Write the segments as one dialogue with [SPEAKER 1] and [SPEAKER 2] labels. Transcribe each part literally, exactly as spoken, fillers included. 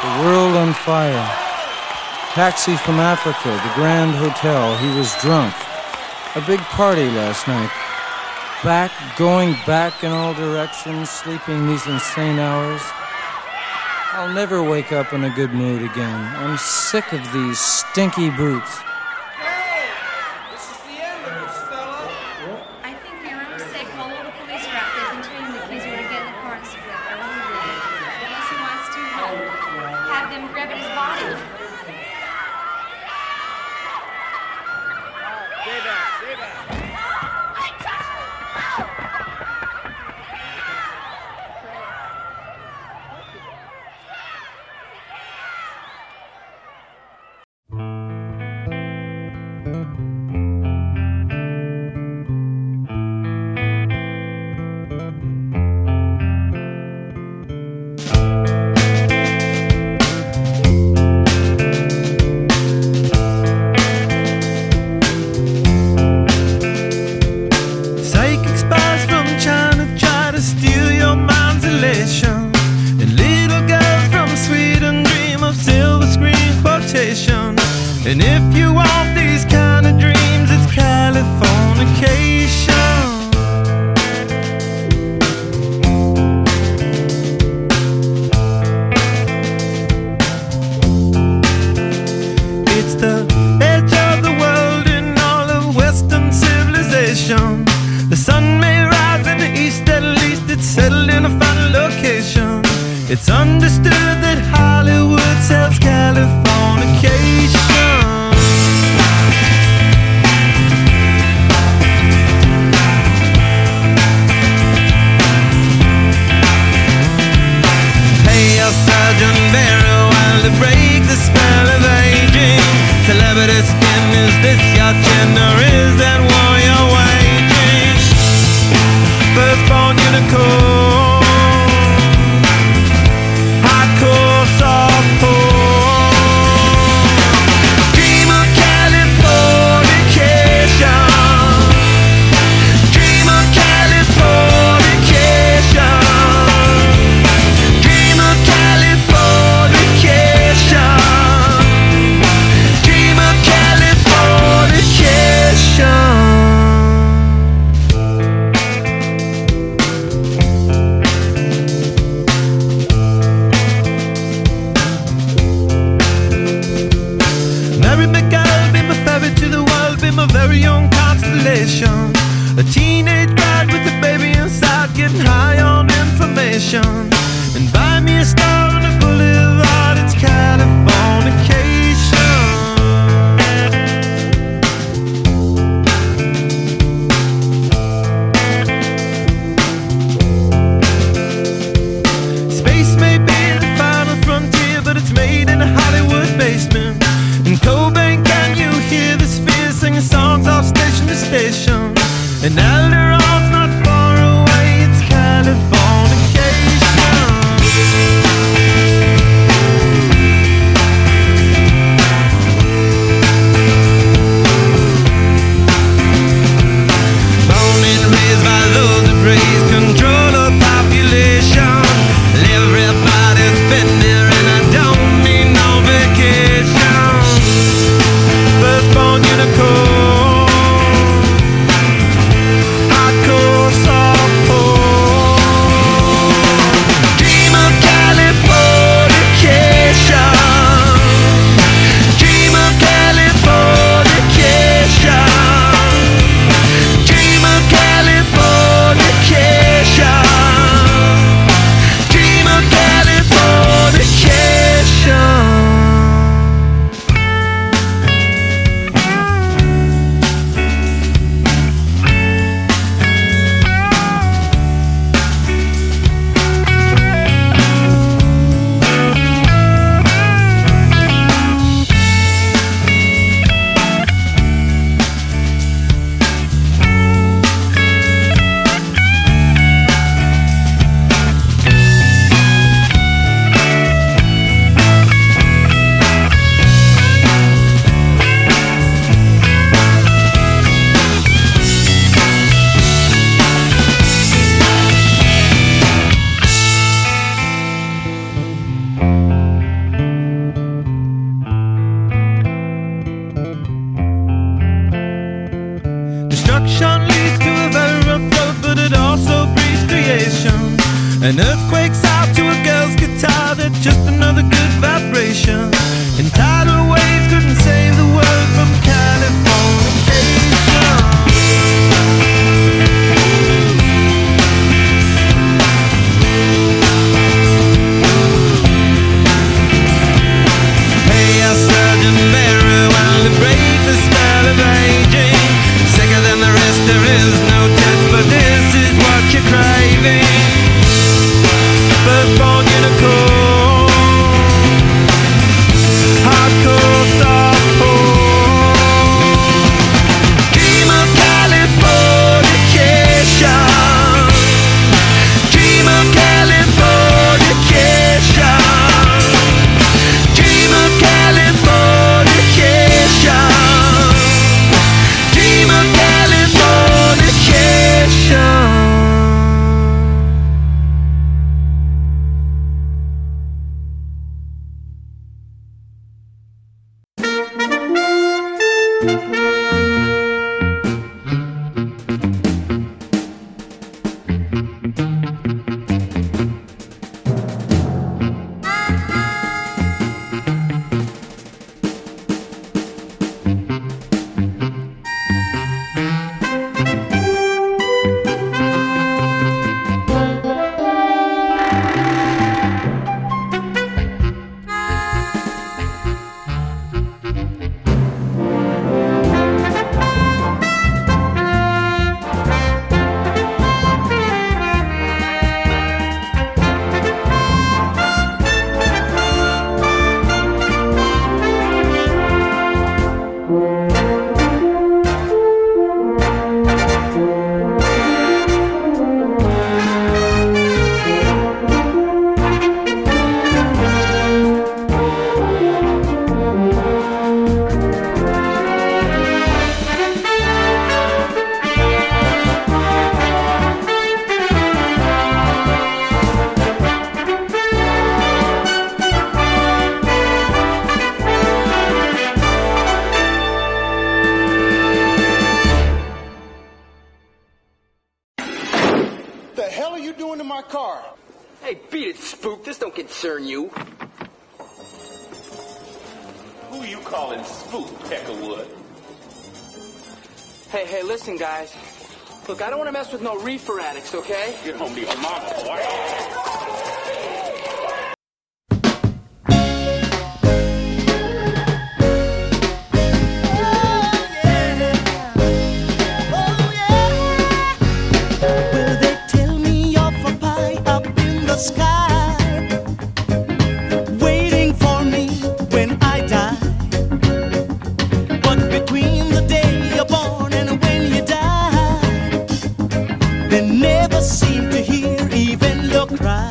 [SPEAKER 1] The world on fire. Taxi from Africa, the Grand Hotel. He was drunk. A big party last night. Back, going back in all directions, sleeping these insane hours. I'll never wake up in a good mood again. I'm sick of these stinky boots.
[SPEAKER 2] Hey! This is the end of this, fella.
[SPEAKER 3] I think you're all sick. While all the police are out there, can tell him the keys are to get in the car and split. I really do. Unless he wants to uh, have them grab at his body.
[SPEAKER 2] Stay back, stay back.
[SPEAKER 4] And if you want these kind of dreams, it's Californication. It's the edge of the world in all of Western civilization. The sun may rise in the east, at least it's settled in a final location. It's understood that Hollywood sells Californication. Surgeon very well to break the spell of aging. Celebrity skin, is this your chin or is that war you're waging? Firstborn unicorn, hardcore softcore. Dream of Californication. Dream of Californication. Very own constellation. A teenage bride with a baby inside, getting high on information. And buy me a star on the boulevard, it's Californication. Space may be the final frontier, but it's made in a Hollywood basement. In Cobain, can you hear the spheres singing songs off station to station? And Alderon's not far away, it's Californication. radiation. An earthquake's out to a girl's guitar, that's just another good vibration. And tidal waves couldn't save the world from Californication. Hey, our Sergeant Mary, while to break the spell of aging. Sicker than the rest, there is no test, but this is what you're craving. Firstborn unicorn, hardcore softcore, dream of Californication, dream of Californication, dream of Californication, dream of Californication.
[SPEAKER 2] Concern you. Who you calling spook, Peckerwood?
[SPEAKER 5] Hey, hey, listen, guys. Look, I don't want to mess with no reefer addicts, okay?
[SPEAKER 2] Get home to your mama, boy.
[SPEAKER 6] Never seem to hear even look right.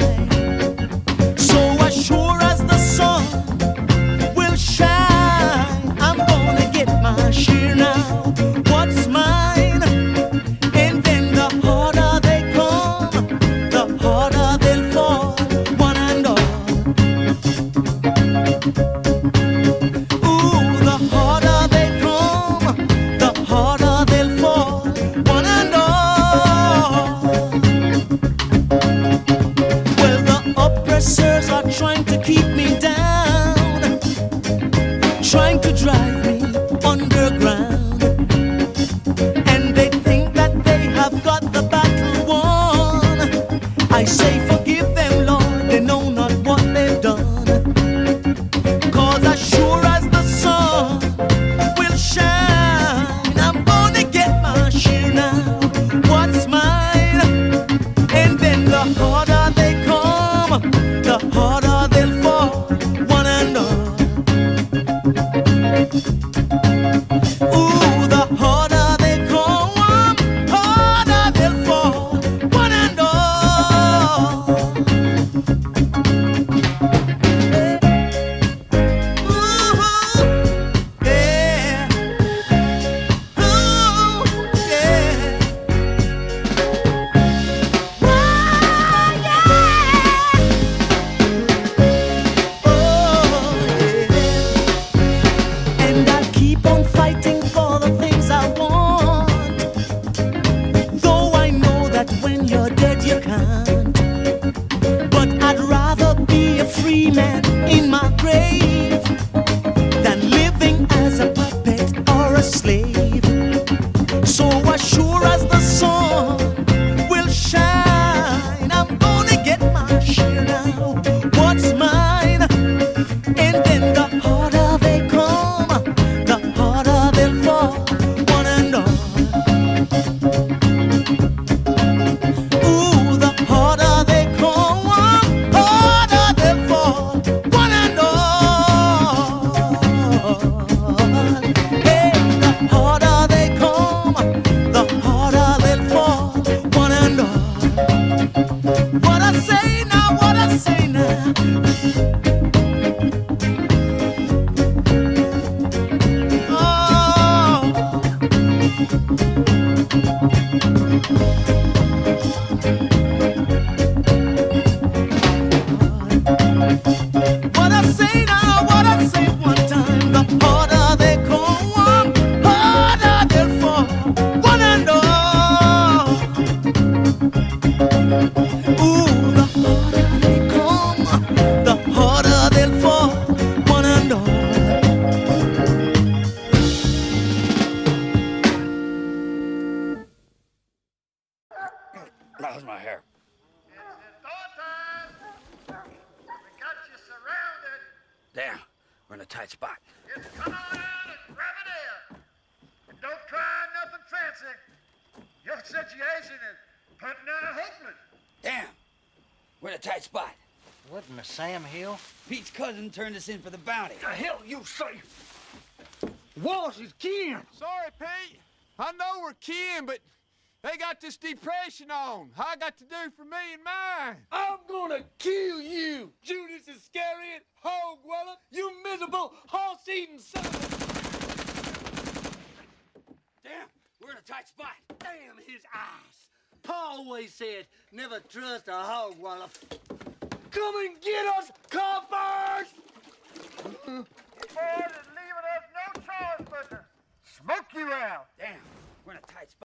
[SPEAKER 7] Oh
[SPEAKER 6] What I say now, what I say now. What I say now, what I say one time, the harder they come, harder they'll fall, one and all. Ooh, the harder they come, the harder they'll fall, one and all.
[SPEAKER 7] How's my hair? Damn, we're in a tight spot.
[SPEAKER 8] Just come on out and grab it in. And don't try nothing fancy. Your situation is putting out hopeless.
[SPEAKER 7] Damn, we're in a tight spot.
[SPEAKER 9] What in the Sam Hill?
[SPEAKER 7] Pete's cousin turned us in for the bounty.
[SPEAKER 8] The hell you say? Wallace is kin.
[SPEAKER 10] Sorry, Pete. I know we're kin, but they got this depression on. How I got to do for me and mine?
[SPEAKER 2] I'm gonna kill you, Judas Iscariot, hog weller, you miserable, horse-eating son of a...
[SPEAKER 7] Damn, we're in a tight spot.
[SPEAKER 9] Damn his eyes. Pa always said, never trust a hog waller.
[SPEAKER 2] Come and get us, coppers!
[SPEAKER 8] You boys is leaving us no choice but to smoke you out.
[SPEAKER 7] Damn, we're in a tight spot.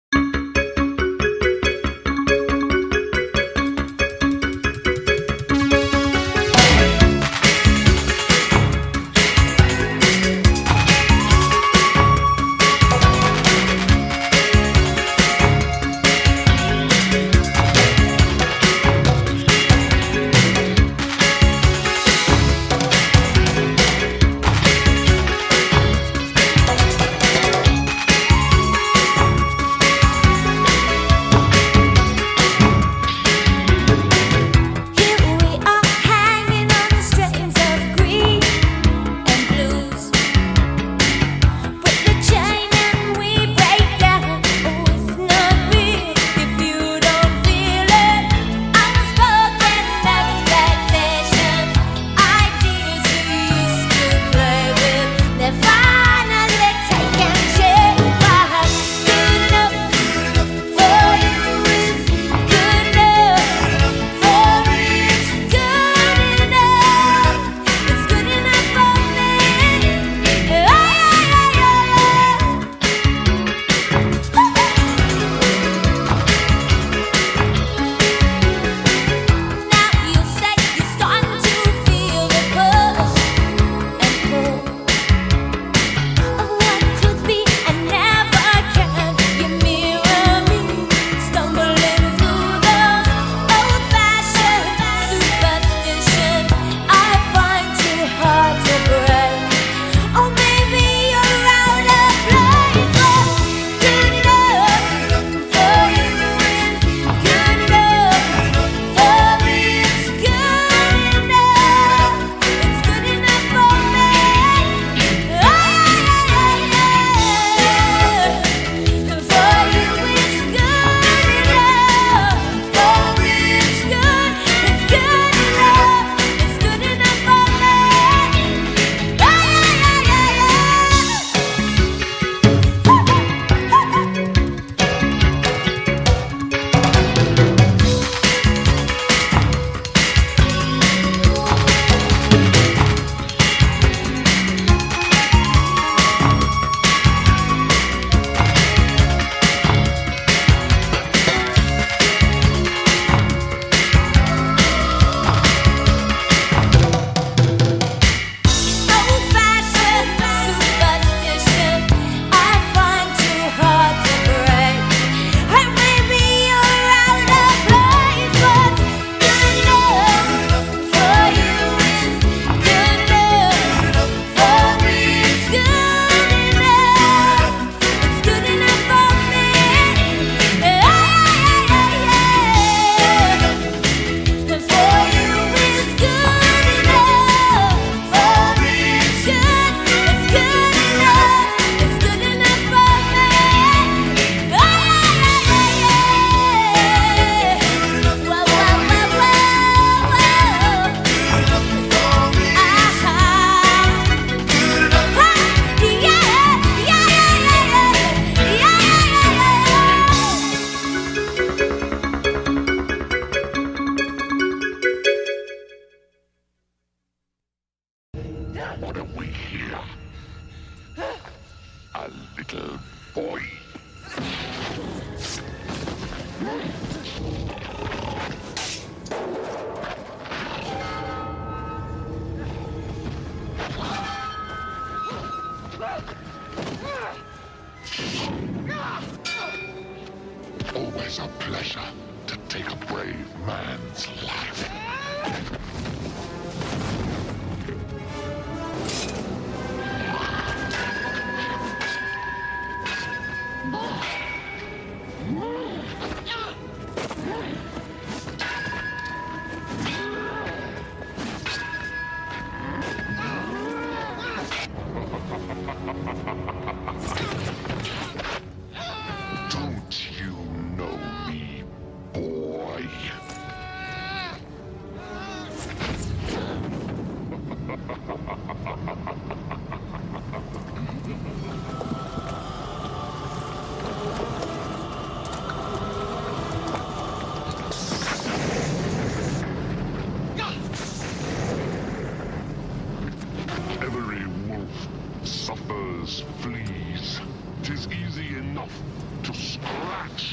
[SPEAKER 11] dangerous fleas. 'Tis easy enough to scratch.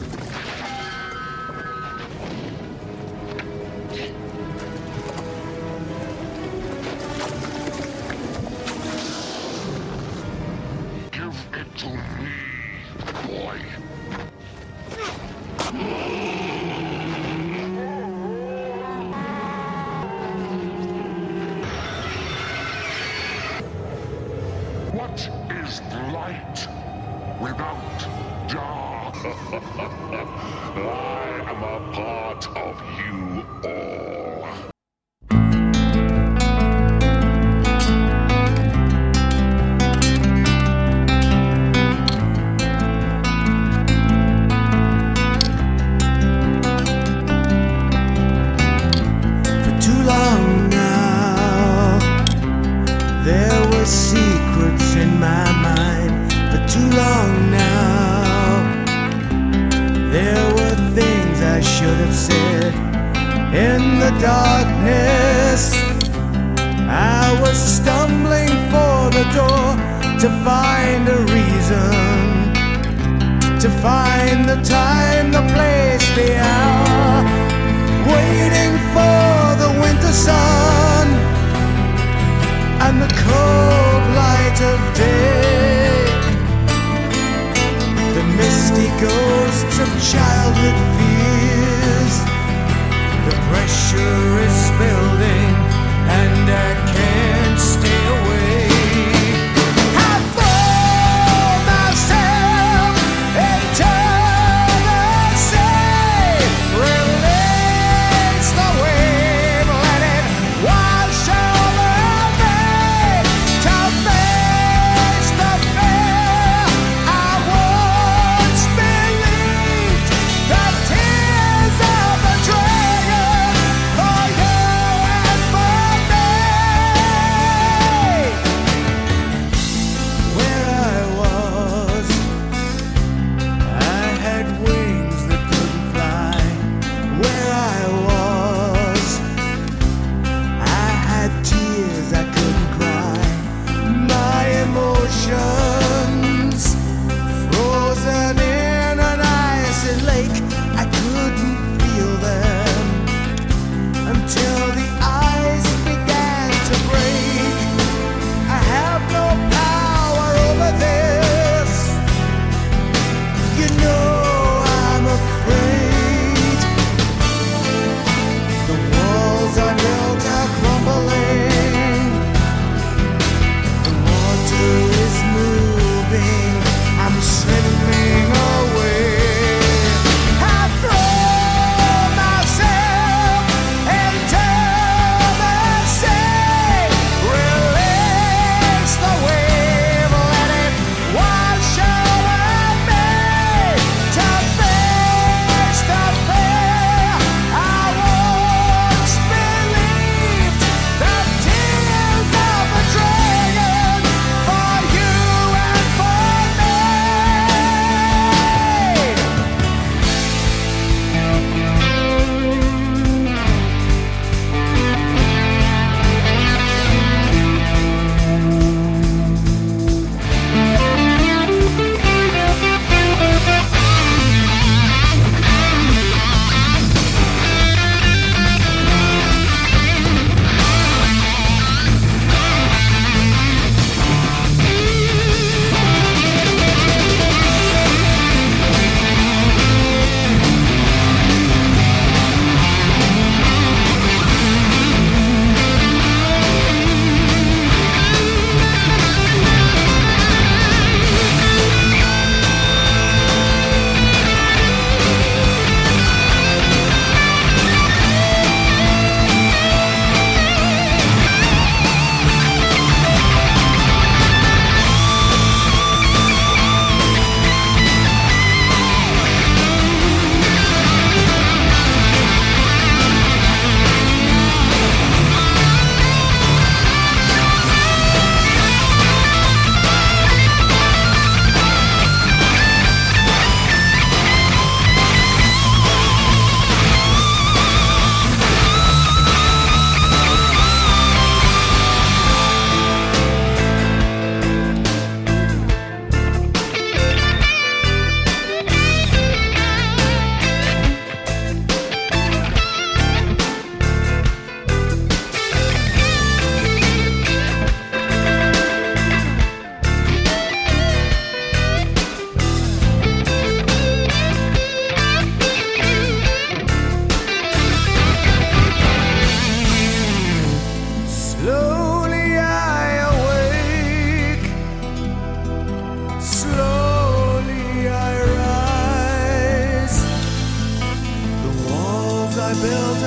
[SPEAKER 11] Give it to me, boy. What is light without dark? I am a part of you all.
[SPEAKER 6] For too long now, there were secrets in my mind. For too long now, there were things I should have said. In the darkness, I was stumbling for the door to find a reason, to find the time, the place, the hour, waiting for the winter sun and the cold light of day. The misty ghosts of childhood fears. The pressure is building and I can't stay away. I throw myself into the sea,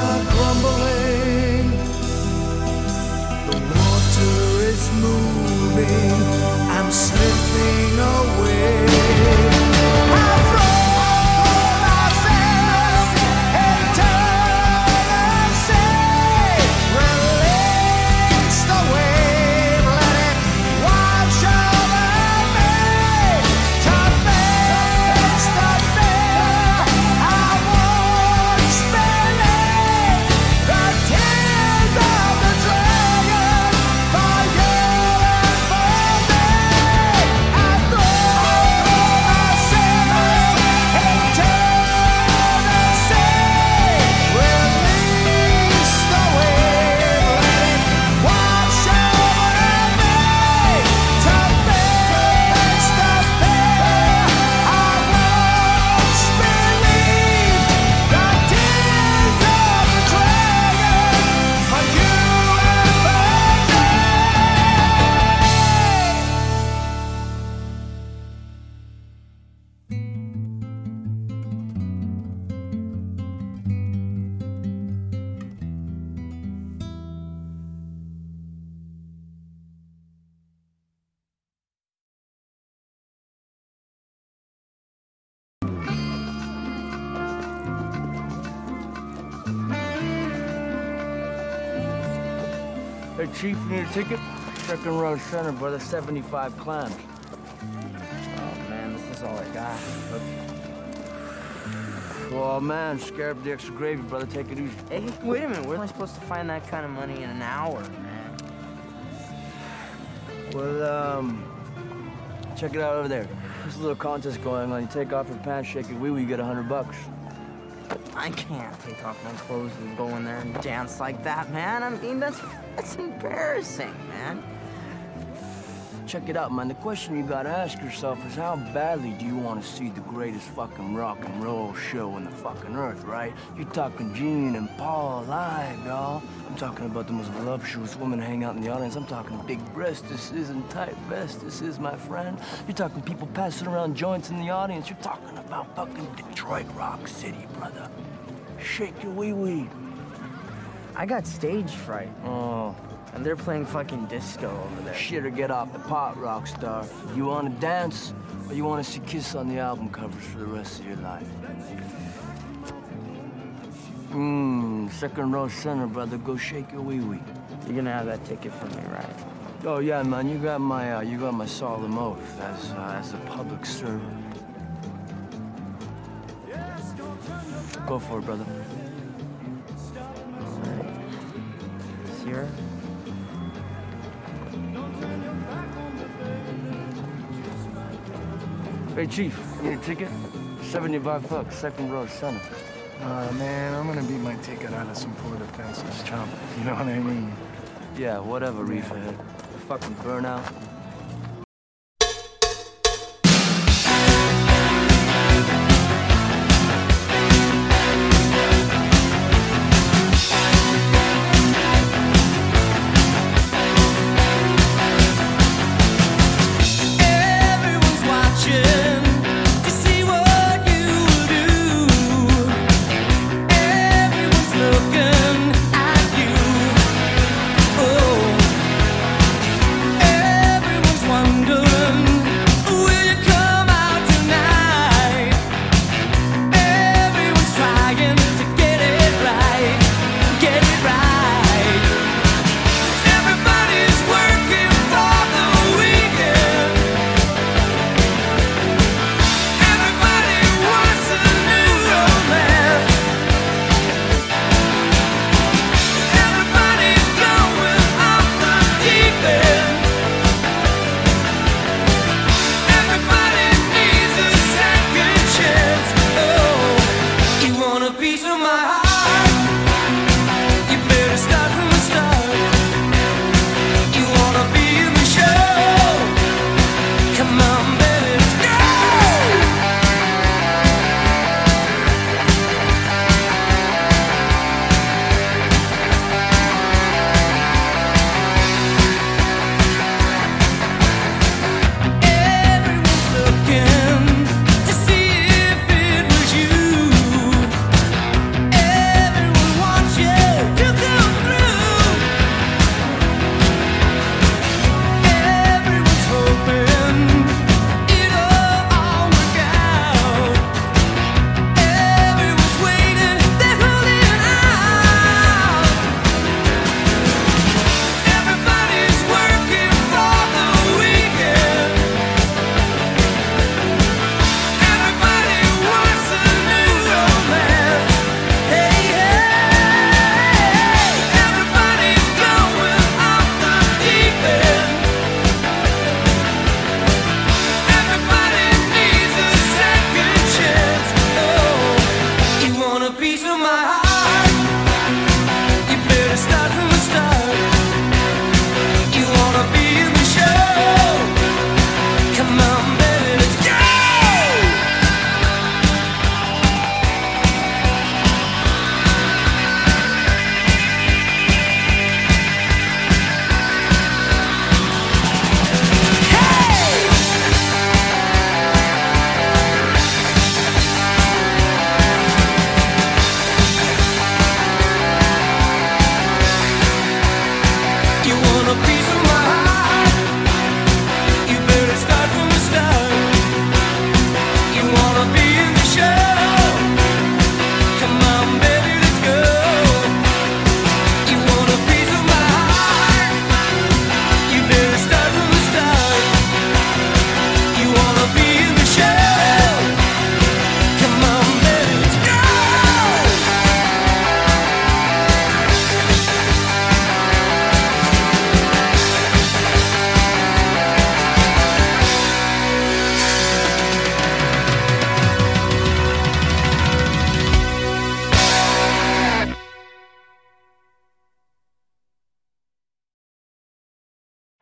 [SPEAKER 6] are crumbling, the water is moving, I'm slipping away. I throw myself into the sea, release the wave, let it wash over me, to face the fear I once believed, the tears of the dragon for you and for me. I throw myself into the sea, release the wave, let it wash over me, to face the fear I once believed, the tears of the dragon for you and for me.
[SPEAKER 12] Hey, Chief, you need a ticket? Second row center, brother, seventy-five clams.
[SPEAKER 13] Oh, man, this is all I got.
[SPEAKER 12] Oh, man, scared of the extra gravy, brother. Take it easy.
[SPEAKER 13] Hey, wait a minute. Where am I supposed to find that kind of money in an hour, man?
[SPEAKER 12] Well, um, check it out over there. There's a little contest going on. You take off your pants, shake your wee-wee, you get a hundred bucks.
[SPEAKER 13] I can't take off my clothes and go in there and dance like that, man. I mean, that's that's embarrassing, man.
[SPEAKER 12] Check it out, man. The question you gotta ask yourself is how badly do you want to see the greatest fucking rock and roll show on the fucking earth, right? You're talking Gene and Paul live, y'all. I'm talking about the most voluptuous women hang out in the audience. I'm talking big breastises and tight vestises, my friend. You're talking people passing around joints in the audience. You're talking about fucking Detroit Rock City, brother. Shake your wee-wee.
[SPEAKER 13] I got stage fright.
[SPEAKER 12] Oh.
[SPEAKER 13] And they're playing fucking disco over there.
[SPEAKER 12] Shit or get off the pot, rock star. You want to dance, or you want to see Kiss on the album covers for the rest of your life? Mmm, second row center, brother. Go shake your wee-wee.
[SPEAKER 13] You're gonna have that ticket for me, right?
[SPEAKER 12] Oh yeah, man. You got my, uh, you got my solemn oath as, uh, as a public servant. Go for it, brother.
[SPEAKER 13] All right. Sierra.
[SPEAKER 12] Hey, Chief, you need a ticket? seventy-five bucks, second row center.
[SPEAKER 14] Uh, man, I'm gonna beat my ticket out of some poor defenseless chump. You know what I mean?
[SPEAKER 12] Yeah, whatever, reefer head. Fucking burnout.
[SPEAKER 6] Looking at you. Oh,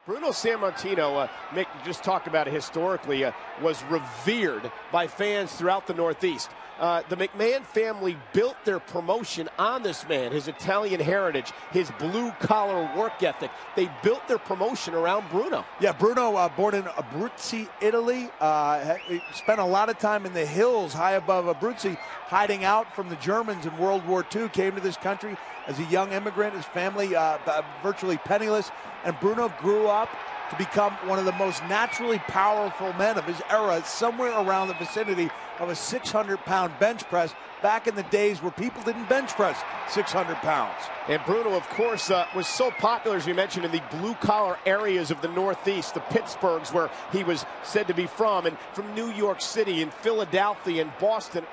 [SPEAKER 15] Bruno Sammartino, uh, Mick, you just talked about it historically, uh, was revered by fans throughout the Northeast. Uh, the McMahon family built their promotion on this man, his Italian heritage, his blue-collar work ethic. They built their promotion around Bruno.
[SPEAKER 16] Yeah, Bruno, uh, born in Abruzzi, Italy, uh, spent a lot of time in the hills high above Abruzzi, hiding out from the Germans in World War Two, came to this country as a young immigrant, his family uh, virtually penniless, and Bruno grew up to become one of the most naturally powerful men of his era, somewhere around the vicinity of a six hundred pound bench press back in the days where people didn't bench press six hundred pounds.
[SPEAKER 15] And Bruno, of course, uh, was so popular, as we mentioned, in the blue-collar areas of the Northeast, the Pittsburghs, where he was said to be from, and from New York City and Philadelphia and Boston.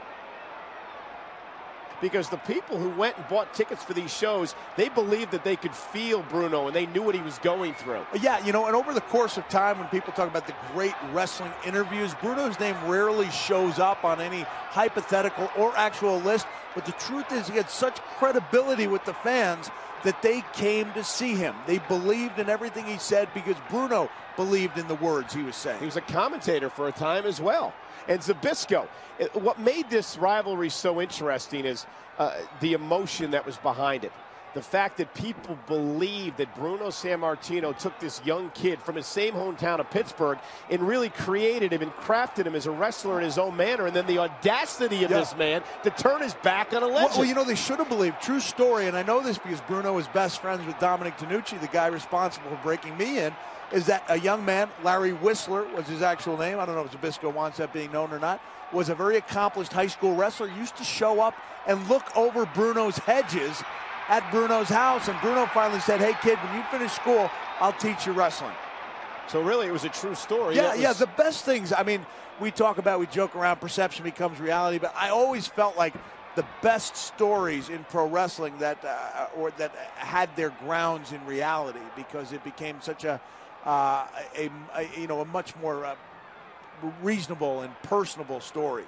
[SPEAKER 15] Because the people who went and bought tickets for these shows, they believed that they could feel Bruno and they knew what he was going through.
[SPEAKER 16] Yeah, you know, and over the course of time, when people talk about the great wrestling interviews, Bruno's name rarely shows up on any hypothetical or actual list. But the truth is, he had such credibility with the fans that they came to see him. They believed in everything he said because Bruno believed in the words he was saying.
[SPEAKER 15] He was a commentator for a time as well. And Zbyszko, what made this rivalry so interesting is uh, the emotion that was behind it. The fact that people believed that Bruno Sammartino took this young kid from his same hometown of Pittsburgh and really created him and crafted him as a wrestler in his own manner. And then the audacity of yeah. this man to turn his back on a legend.
[SPEAKER 16] Well, well, you know, they should have believed. True story, and I know this because Bruno was best friends with Dominic Tanucci, the guy responsible for breaking me in, is that a young man, Larry Whistler was his actual name, I don't know if Zbyszko wants that being known or not, was a very accomplished high school wrestler, used to show up and look over Bruno's hedges at Bruno's house, and Bruno finally said, hey kid, when you finish school, I'll teach you wrestling.
[SPEAKER 15] So really it was a true story.
[SPEAKER 16] Yeah,
[SPEAKER 15] was...
[SPEAKER 16] yeah, the best things, I mean, we talk about, we joke around, perception becomes reality, but I always felt like the best stories in pro wrestling that uh, or that had their grounds in reality, because it became such a Uh, a, a you know a much more uh, reasonable and personable story.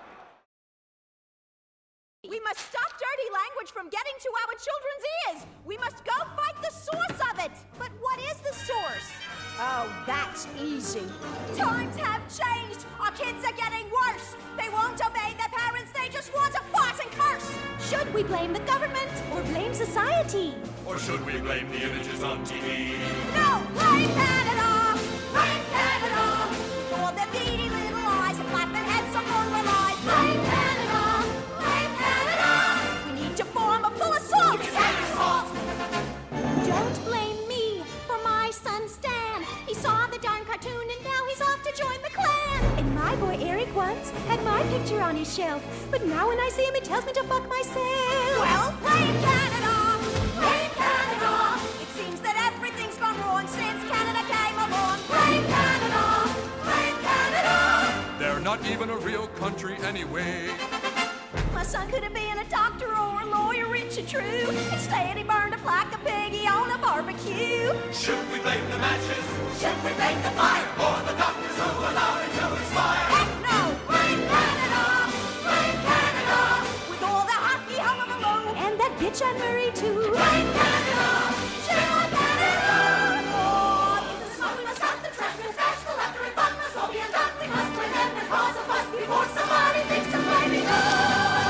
[SPEAKER 17] We must stop dirty language from getting to our children's ears. We must go fight the source of it. But what is the source? Oh, that's easy. Times have changed. Our kids are getting worse. They won't obey their parents. They just want to fart and curse. Should we blame the government or blame society?
[SPEAKER 18] Or should we blame the images on T V?
[SPEAKER 17] No, blame Canada. Blame Canada. For their beady little eyes and flapping heads on foreign lies. Blame Canada. Blame Canada. We need to form a full assault. It's Canada's fault. Don't blame me for my son Stan. He saw the darn cartoon and now he's off to join the clan. And my boy Eric once had my picture on his shelf, but now when I see him, it tells me to fuck myself. Well, blame Canada. Blame Canada. It seems that everything's gone wrong since Canada came along. Blame Canada. Blame Canada.
[SPEAKER 18] They're not even a real country anyway.
[SPEAKER 17] My son could have been a doctor or a lawyer, rich and true. Instead, he burned up like a piggy on a barbecue.
[SPEAKER 18] Should we blame the matches?
[SPEAKER 17] Should we blame the fire?
[SPEAKER 18] Or the doctors who allowed it to expire?
[SPEAKER 17] Heck no! Blame Canada! Blame Canada! With all the hockey hung on the low. And that bitch Anne Murray too. Blame Canada! Shame on Canada! Oh, in the smoke we must cut the trash, we must dash the left to refund the smoke. And done we must blame them and cause a fuss before somebody thinks of blaming us.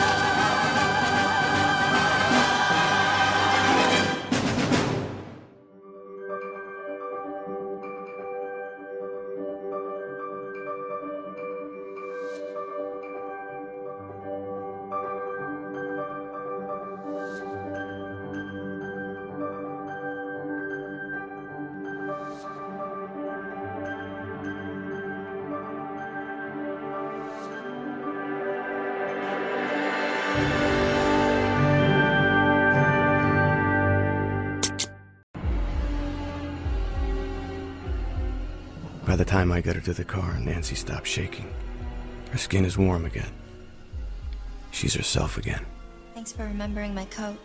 [SPEAKER 19] By the time I get her to the car, Nancy stops shaking. Her skin is warm again. She's herself again.
[SPEAKER 3] Thanks for remembering my coat.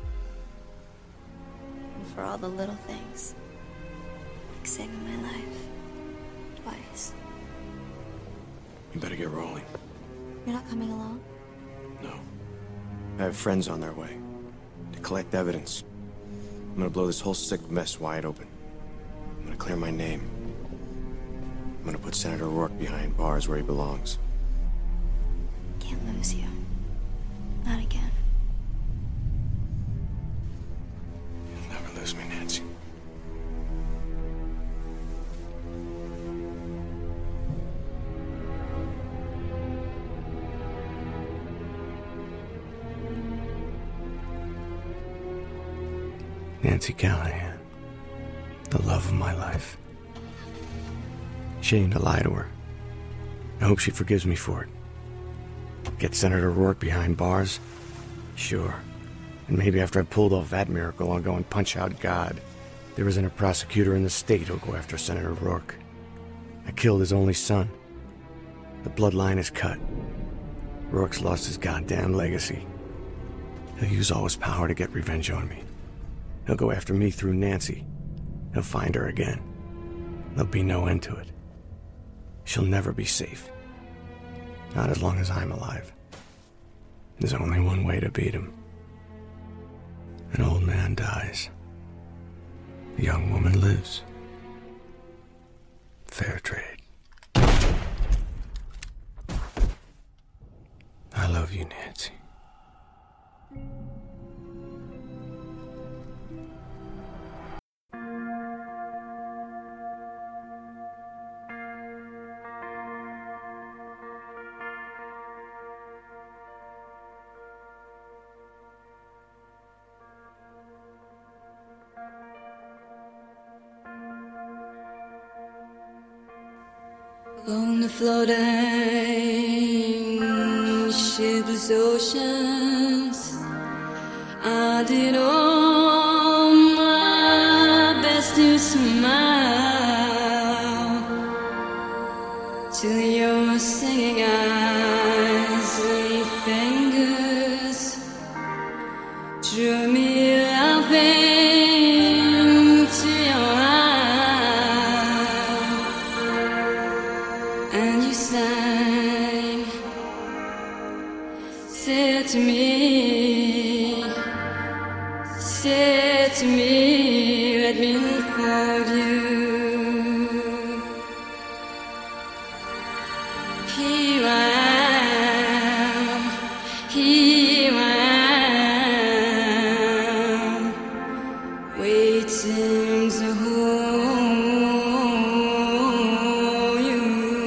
[SPEAKER 3] And for all the little things. Like saving my life. Twice.
[SPEAKER 19] You better get rolling.
[SPEAKER 3] You're not coming along?
[SPEAKER 19] No. I have friends on their way. To collect evidence. I'm gonna blow this whole sick mess wide open. I'm clear my name. I'm gonna put Senator Rourke behind bars where he belongs.
[SPEAKER 17] Can't lose you. Not again.
[SPEAKER 19] You'll never lose me, Nancy. Nancy Callahan, the love of my life. Shame to lie to her. I hope she forgives me for it. Get Senator Rourke behind bars? Sure. And maybe after I've pulled off that miracle, I'll go and punch out God. There isn't a prosecutor in the state who'll go after Senator Rourke. I killed his only son. The bloodline is cut. Rourke's lost his goddamn legacy. He'll use all his power to get revenge on me. He'll go after me through Nancy. He'll find her again. There'll be no end to it. She'll never be safe. Not as long as I'm alive. There's only one way to beat him. An old man dies. A young woman lives. Fair trade. I love you, Nancy.
[SPEAKER 20] On the floating shipless oceans, I did all my best to smile till your singing eyes and fingers drew me laughing to your eyes, and you sang, said to me, said to me, let me unfold you. Here I am, here I am, waiting to hold you.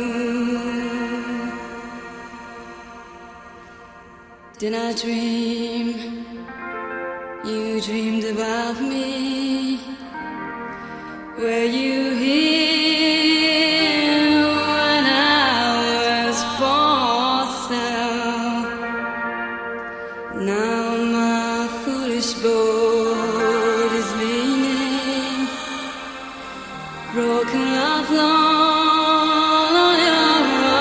[SPEAKER 20] Did I dream? You dreamed about me. Were you here when I was for sale? Now my foolish boat is leaning, broken love long on your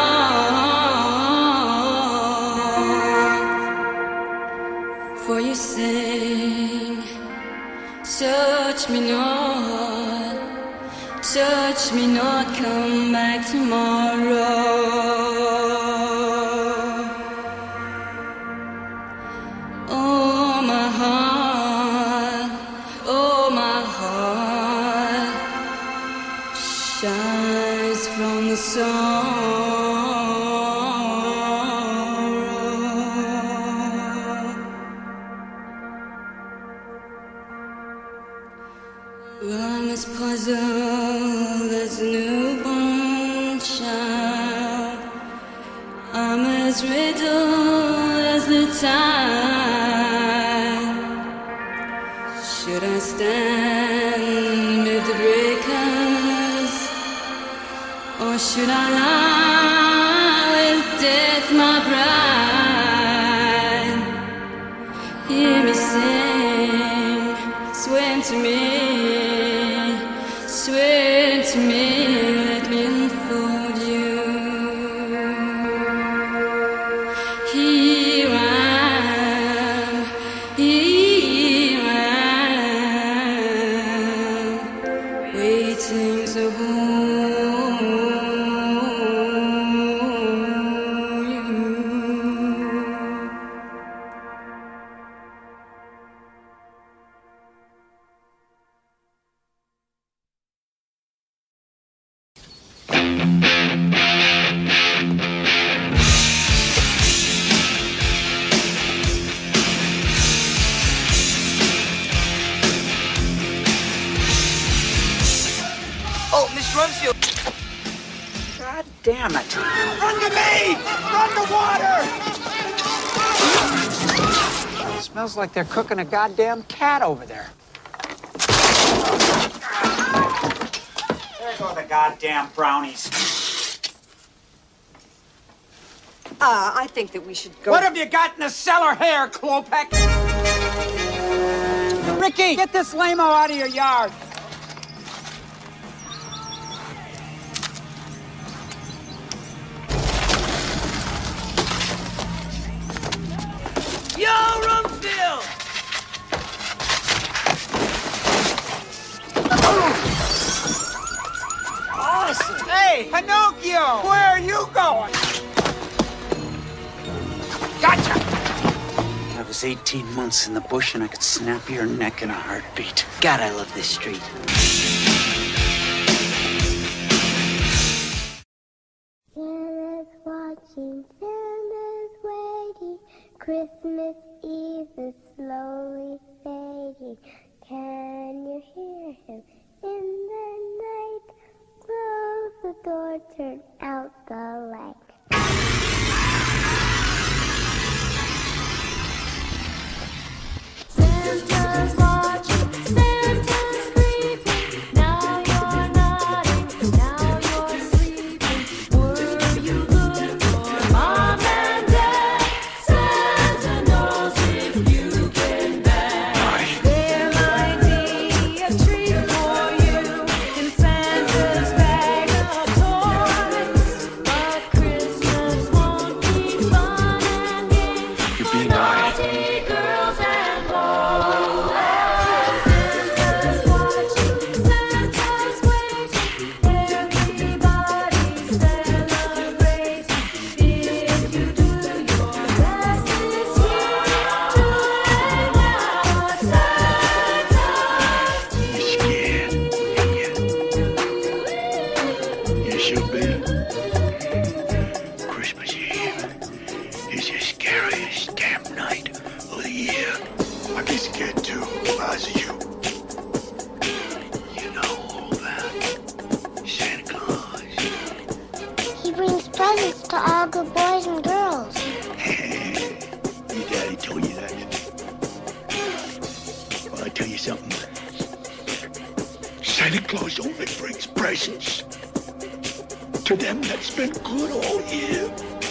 [SPEAKER 20] rock. For you sing, touch me not, touch me not, come back tomorrow. Oh my heart, oh my heart shines from the sorrow. Well, I'm as puzzled as a newborn child. I'm as riddled as the tide. Should I stand with the breakers, or should I lie with death, my bride? Hear me sing, swim to me, swim to me, let me unfold you. Here I am, here I am, waiting to hold
[SPEAKER 7] Rumsfeld. God damn it.
[SPEAKER 9] Run to me! Run to water!
[SPEAKER 7] It smells like they're cooking a goddamn cat over there. There go the goddamn brownies.
[SPEAKER 21] Uh, I think that we should go.
[SPEAKER 7] What have you got in the cellar here, Klopek? Ricky, get this lame-o out of your yard.
[SPEAKER 9] Yo, Rumsfeld!
[SPEAKER 7] Awesome. Hey, Pinocchio, where are you going? Gotcha!
[SPEAKER 22] I was eighteen months in the bush and I could snap your neck in a heartbeat. God, I love this street.
[SPEAKER 17] Santa's watching, Santa's waiting. Christmas Eve is slowly fading. Can you hear him in the night? Close the door, turn out the light. Santa's watching, Santa's creeping. Now you're nodding, now you're sleeping. Were you good for Mom and Dad? Santa knows if you've been bad. There might be a treat for you in Santa's bag of toys, but Christmas won't be fun and games.
[SPEAKER 19] You be nice.
[SPEAKER 17] Girls and boys. Santa's watching, Santa's waiting. Everybody's celebrating. If you do your best this year to lay out Santa's
[SPEAKER 23] scared? You should be. Christmas Eve is the scariest damn night of the year. I get scared too, if I was you. You know all that. Santa Claus.
[SPEAKER 17] He brings presents to all good boys and girls.
[SPEAKER 23] Your daddy told you that. Well, I tell you something. Santa Claus only brings presents to them that's been good all year.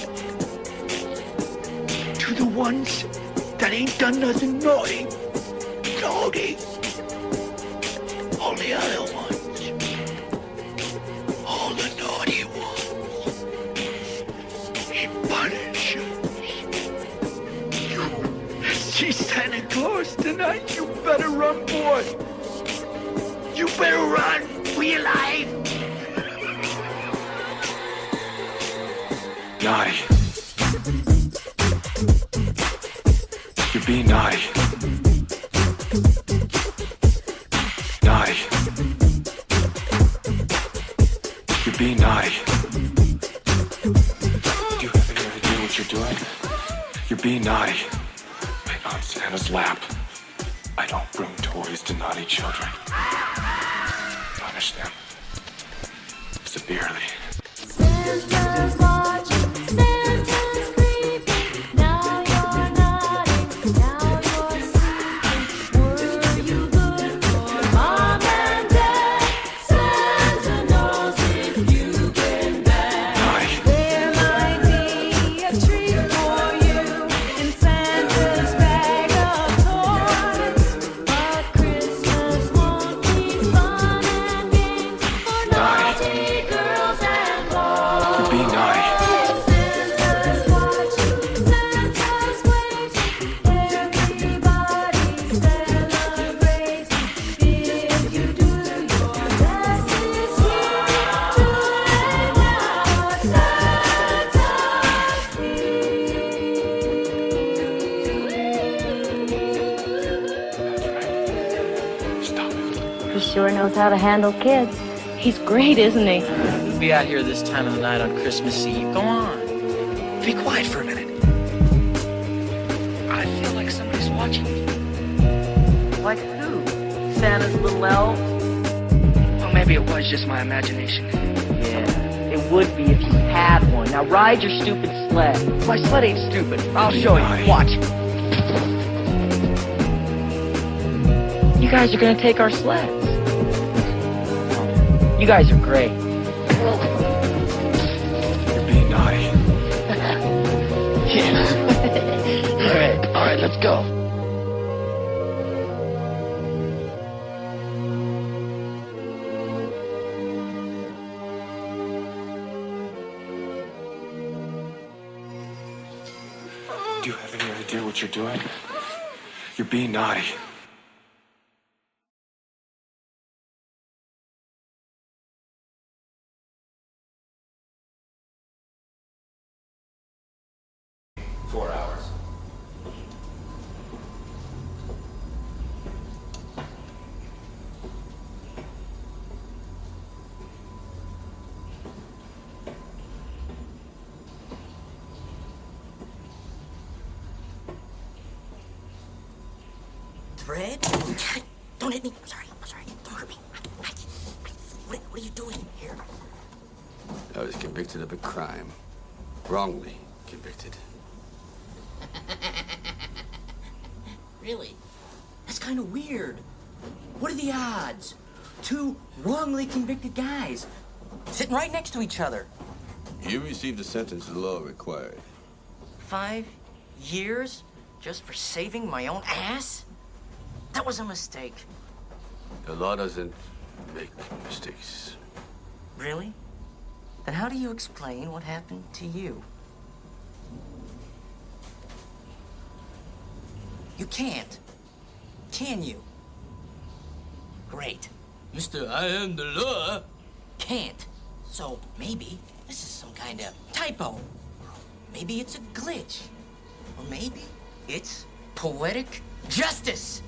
[SPEAKER 23] To the ones that ain't done nothing naughty. Naughty. All the other ones. All the naughty ones. He punishes. You see Santa Claus tonight? You better run, boy. You better run for your life.
[SPEAKER 19] Naughty. You be naughty. Naughty. You be naughty. Do you have any idea what you're doing? You're being naughty. Right on Santa's lap. I don't bring toys to naughty children. Punish them severely.
[SPEAKER 17] Santa's watching, Santa's creeping. Now you're nodding, now you're sleeping. Were you good for Mom and Dad? Santa knows if you've been bad. There might be a treat for you in Santa's bag of toys, but Christmas won't be fun and games for naughty girls and boys.
[SPEAKER 19] You be naughty.
[SPEAKER 17] Santa's watching, Santa's waiting. Everybody's celebrating. If you do your best this year to lay out Santa's
[SPEAKER 24] He sure knows how to handle kids. He's great, isn't he?
[SPEAKER 25] We'll be out here this time of the night on Christmas Eve. Go on. Be quiet for a minute. I feel like somebody's watching me.
[SPEAKER 13] Like who? Santa's little elf?
[SPEAKER 25] Well, maybe
[SPEAKER 13] Maybe it was just my imagination. Yeah, it would be if you had one. Now ride your stupid sled. My sled ain't stupid. I'll show you. Watch. You guys are gonna take our sleds. You guys are great.
[SPEAKER 23] You're being naughty.
[SPEAKER 13] Yeah. All right, all right, let's go.
[SPEAKER 23] Do you have any idea what you're doing? You're being naughty.
[SPEAKER 1] Four hours.
[SPEAKER 13] Fred? Don't hit me. I'm sorry. I'm sorry. Don't hurt me. What, what are you doing here?
[SPEAKER 2] I was convicted of a crime. Wrongly convicted.
[SPEAKER 13] Really? That's kind of weird. What are the odds? Two wrongly convicted guys sitting right next to each other.
[SPEAKER 2] You received the sentence the law required.
[SPEAKER 13] Five years just for saving my own ass? That was a mistake.
[SPEAKER 2] The law doesn't make mistakes.
[SPEAKER 13] Really? Then how do you explain what happened to you? You can't. Can you? Great.
[SPEAKER 2] Mister, I am the law.
[SPEAKER 13] Can't. So maybe this is some kind of typo. Maybe it's a glitch. Or maybe it's poetic justice.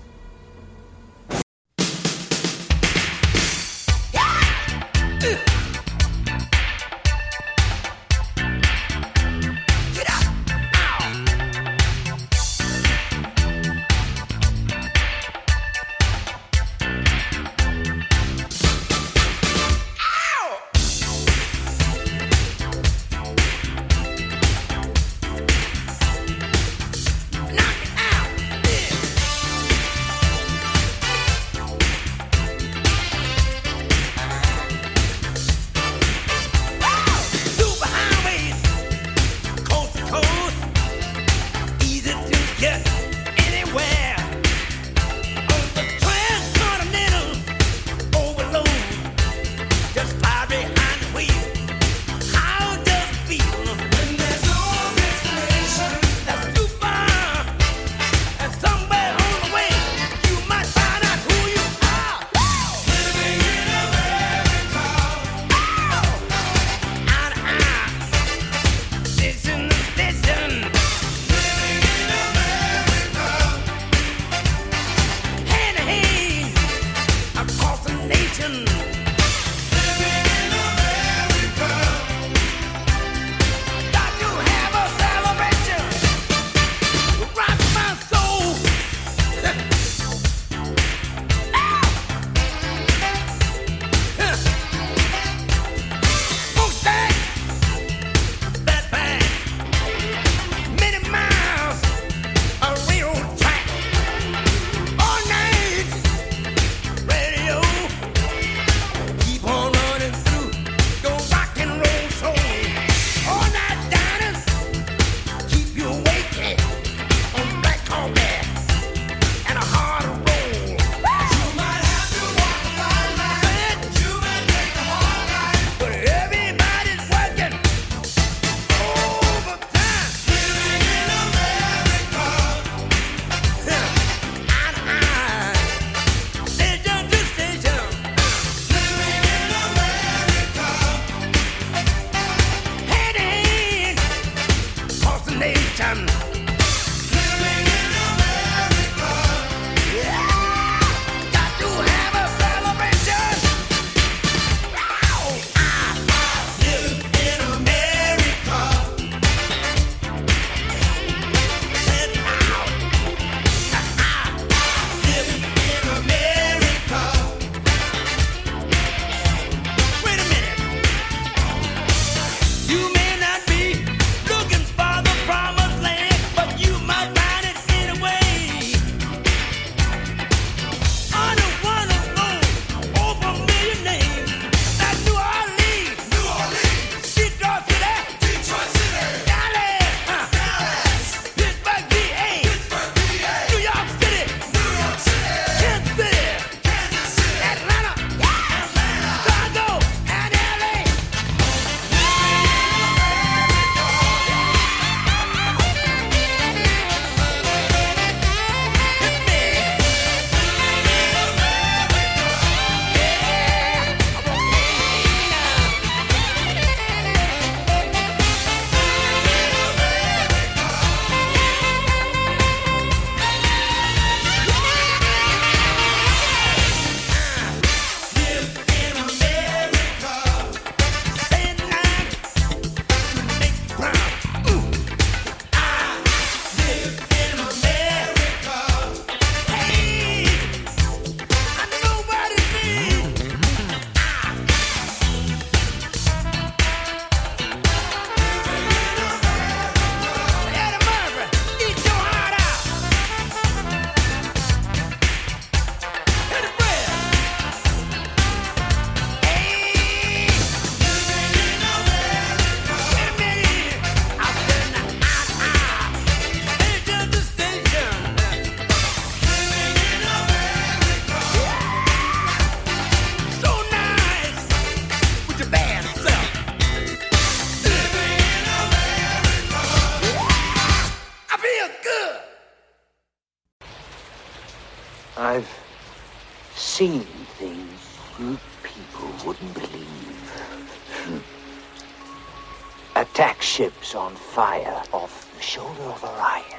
[SPEAKER 22] Seeing things you people wouldn't believe. Hmm. Attack ships on fire off the shoulder of Orion.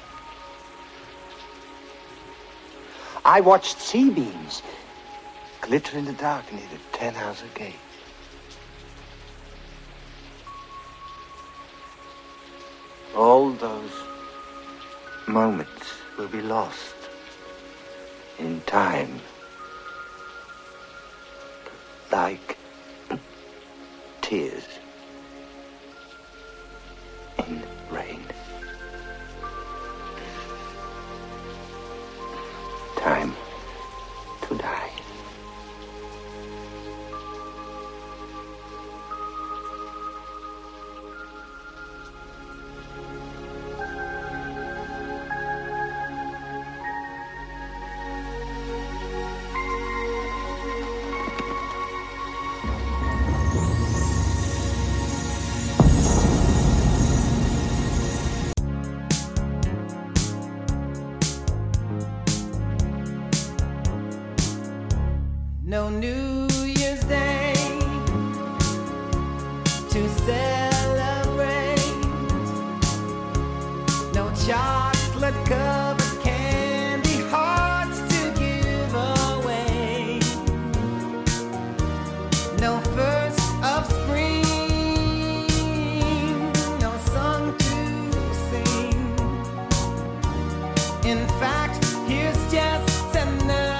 [SPEAKER 22] I watched sea beams glitter in the dark near the Tannhauser Gate. All those moments will be lost in time. Like tears in rain. Time to die.
[SPEAKER 6] No New Year's Day to celebrate. No chocolate covered candy hearts to give away. No first of spring, no song to sing. In fact, here's just another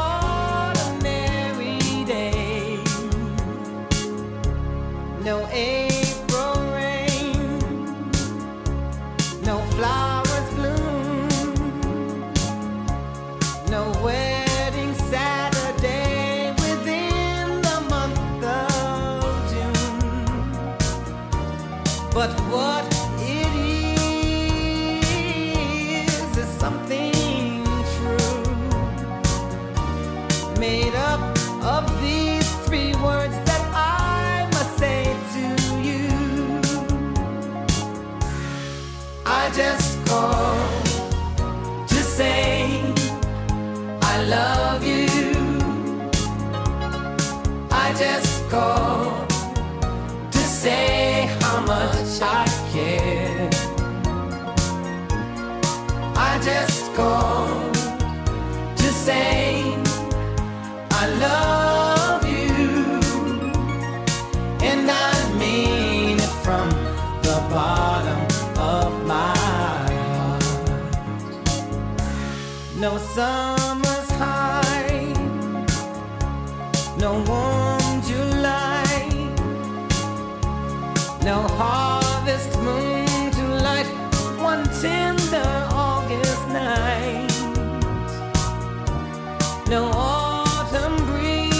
[SPEAKER 6] no April rain, no flowers bloom, no wedding Saturday within the month of June. But what it is is something true, made up of these three words that I must say to you. I just called to say I love you. I just called to say how much I care. I just called to say I love you, and I mean it from the bottom of my heart. No summer's high, no warm July, no harvest moon to light one tender August night, no autumn breeze,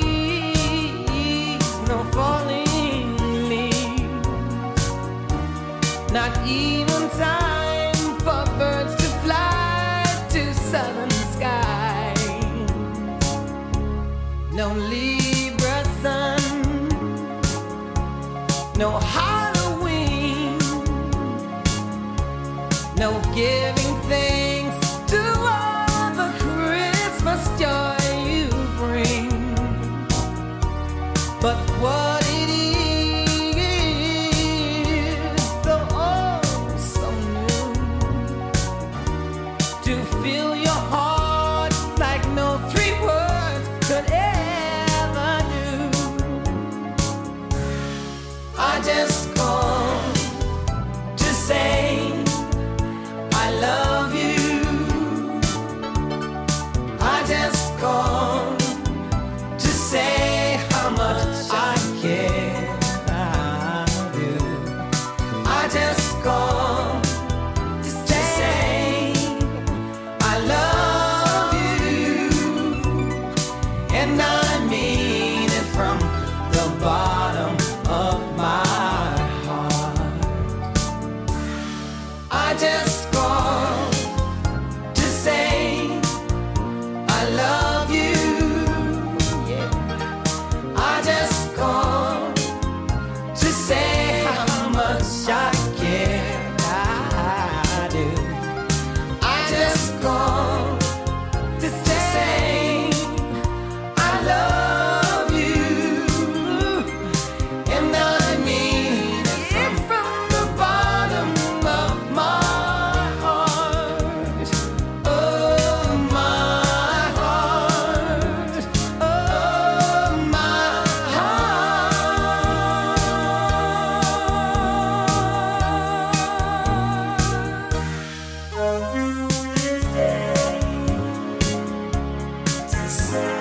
[SPEAKER 6] no falling leaves, not even time for birds to fly to southern skies, no Libra sun, no Halloween, no giving thanks to all the Christmas joy you bring. But what it is, though oh so new, to fill your heart like no three words could ever do. I just called to say I love you. I just called to say how much I care. I do. I just called to say I love you, and I mean it from the bottom of my heart. I just called to say I love you. Yeah. I just called to say how much I care. I do. I just called to say
[SPEAKER 4] the sun.